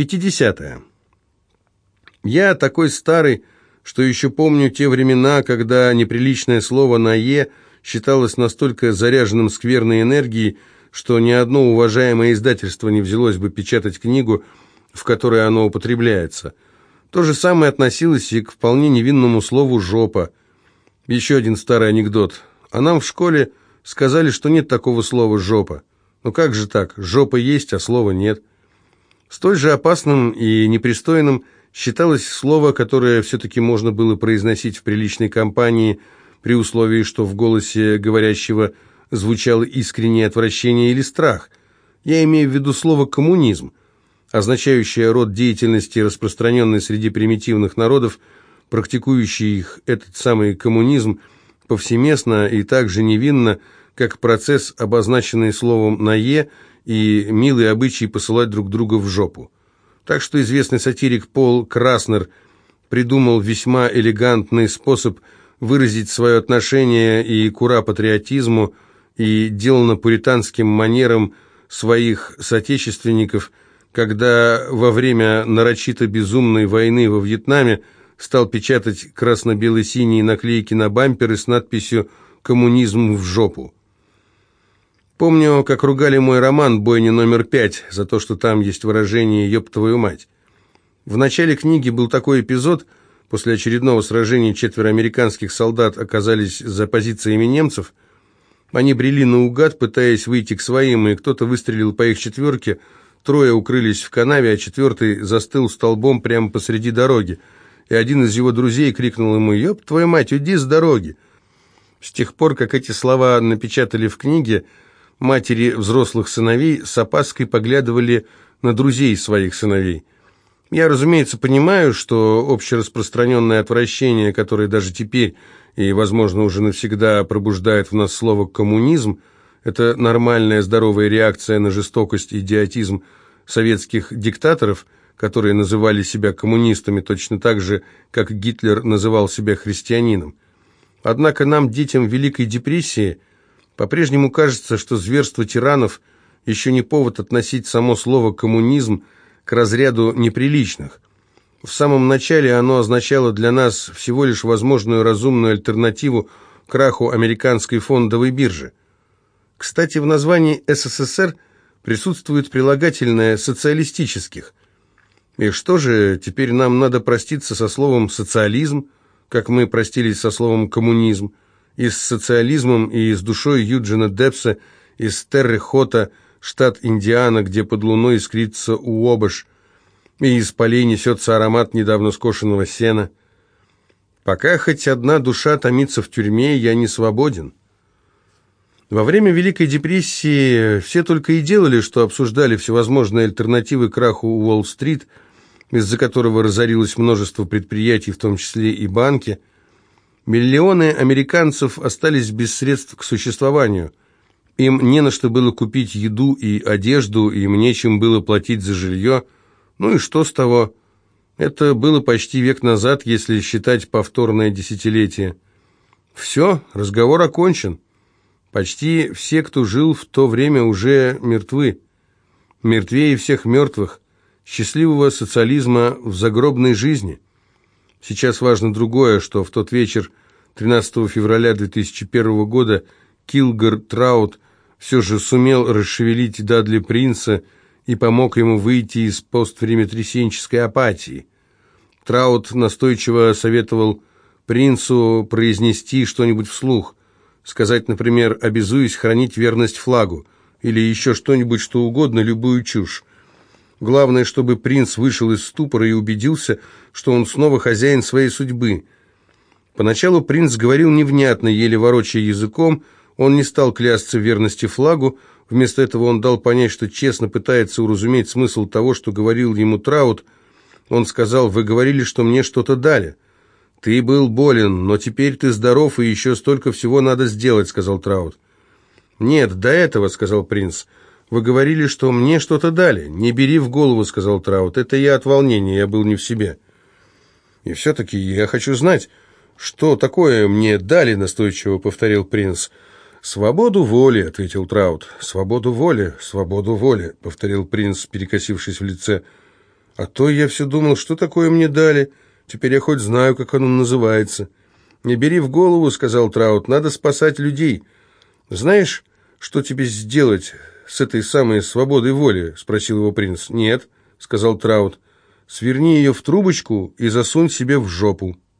50. Я такой старый, что еще помню те времена, когда неприличное слово на «е» считалось настолько заряженным скверной энергией, что ни одно уважаемое издательство не взялось бы печатать книгу, в которой оно употребляется. То же самое относилось и к вполне невинному слову «жопа». Еще один старый анекдот. А нам в школе сказали, что нет такого слова «жопа». Ну как же так? Жопа есть, а слова нет. Столь же опасным и непристойным считалось слово, которое все-таки можно было произносить в приличной компании, при условии, что в голосе говорящего звучало искреннее отвращение или страх. Я имею в виду слово «коммунизм», означающее род деятельности, распространенный среди примитивных народов, практикующих этот самый коммунизм повсеместно и так же невинно, как процесс, обозначенный словом на «е», и милый обычай посылать друг друга в жопу. Так что известный сатирик Пол Краснер придумал весьма элегантный способ выразить свое отношение и к ура-патриотизму, и делано-пуританским манерам своих соотечественников, когда во время нарочито безумной войны во Вьетнаме стал печатать красно-бело-синие наклейки на бамперы с надписью «Коммунизм в жопу». Помню, как ругали мой роман «Бойня номер 5» за то, что там есть выражение «ёб твою мать». В начале книги был такой эпизод. После очередного сражения 4 американских солдат оказались за позициями немцев. Они брели наугад, пытаясь выйти к своим, и кто-то выстрелил по их 4, 3 укрылись в канаве, а 4 застыл столбом прямо посреди дороги. И один из его друзей крикнул ему: «Ёб твою мать, уйди с дороги!» С тех пор, как эти слова напечатали в книге, матери взрослых сыновей с опаской поглядывали на друзей своих сыновей. Я, разумеется, понимаю, что общераспространенное отвращение, которое даже теперь и, возможно, уже навсегда пробуждает в нас слово «коммунизм», это нормальная здоровая реакция на жестокость и идиотизм советских диктаторов, которые называли себя коммунистами точно так же, как Гитлер называл себя христианином. Однако нам, детям Великой депрессии, по-прежнему кажется, что зверство тиранов еще не повод относить само слово «коммунизм» к разряду неприличных. В самом начале оно означало для нас всего лишь возможную разумную альтернативу краху американской фондовой биржи. Кстати, в названии СССР присутствует прилагательное «социалистических». И что же, теперь нам надо проститься со словом «социализм», как мы простились со словом «коммунизм», и с социализмом, и с душой Юджина Депса, из Терре-Хота, штат Индиана, где под луной искрится Уобаш, и из полей несется аромат недавно скошенного сена. Пока хоть одна душа томится в тюрьме, я не свободен. Во время Великой депрессии все только и делали, что обсуждали всевозможные альтернативы краху Уолл-стрит, из-за которого разорилось множество предприятий, в том числе и банки. Миллионы американцев остались без средств к существованию. Им не на что было купить еду и одежду, им нечем было платить за жилье. Ну и что с того? Это было почти век назад, если считать повторное десятилетие. Все, разговор окончен. Почти все, кто жил в то время, уже мертвы. Мертвее всех мертвых. Счастливого социализма в загробной жизни. Сейчас важно другое, что в тот вечер, 13 февраля 2001 года, Килгор Траут все же сумел расшевелить Дадли Принца и помог ему выйти из поствремятресенческой апатии. Траут настойчиво советовал Принцу произнести что-нибудь вслух, сказать, например, «обязуюсь хранить верность флагу», или еще что-нибудь, что угодно, любую чушь. Главное, чтобы принц вышел из ступора и убедился, что он снова хозяин своей судьбы. Поначалу принц говорил невнятно, еле ворочая языком, он не стал клясться в верности флагу, вместо этого он дал понять, что честно пытается уразуметь смысл того, что говорил ему Траут. Он сказал: «Вы говорили, что мне что-то дали. Ты был болен, но теперь ты здоров, и еще столько всего надо сделать», — сказал Траут. «Нет, до этого», — сказал принц. «Вы говорили, что мне что-то дали». «Не бери в голову», — сказал Траут. «Это я от волнения, я был не в себе». «И все-таки я хочу знать, что такое мне дали», — настойчиво повторил принц. «Свободу воли», — ответил Траут. «Свободу воли, свободу воли», — повторил принц, перекосившись в лице. А то я все думал, что такое мне дали. Теперь я хоть знаю, как оно называется. «Не бери в голову», — сказал Траут, — «надо спасать людей». «Знаешь, что тебе сделать с этой самой свободой воли?» — спросил его принц. «Нет», — сказал Траут, — «сверни ее в трубочку и засунь себе в жопу».